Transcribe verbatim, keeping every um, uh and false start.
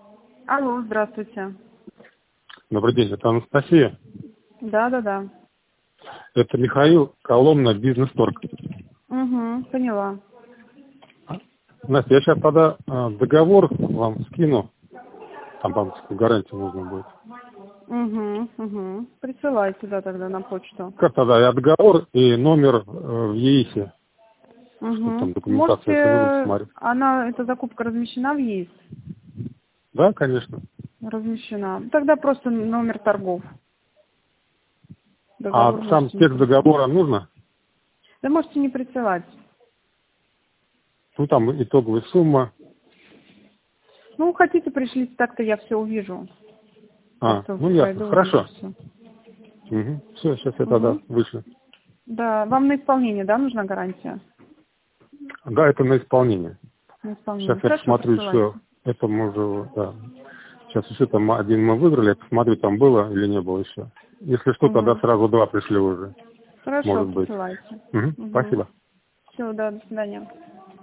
Алло, здравствуйте. Добрый день, это Анастасия. Да, да, да. Это Михаил, Коломна, Бизнес-торг. Угу, поняла. Настя, я сейчас тогда э, договор вам скину. Там банковскую гарантию нужно будет. Угу, угу. Присылайте, да, тогда на почту. Как тогда? Я договор и номер э, в ЕИСе. Что там Угу. документация, если нужно, Можете, посмотреть. она, эта закупка размещена в ЕИС? Да, конечно. Размещена. Тогда просто номер торгов. А Договор сам можете не текст присылать. договора нужно? Да можете не присылать. Ну, там итоговая сумма. Ну, хотите, пришлите, так-то я все увижу. А, Просто ну ясно. пойду, увижу Хорошо. все. Угу. Все, сейчас я тогда Угу. вышлю. Да, вам на исполнение, да, нужна гарантия? Да, это на исполнение. На Сейчас исполнение. я Хорошо, посмотрю присылайте. еще. Это мы уже, да. Сейчас еще там один мы выиграли, я посмотрю, там было или не было еще. Если что, тогда Угу. сразу два пришли уже. Хорошо, Может быть. присылайте. Угу. Угу. Спасибо. Все, да, до свидания.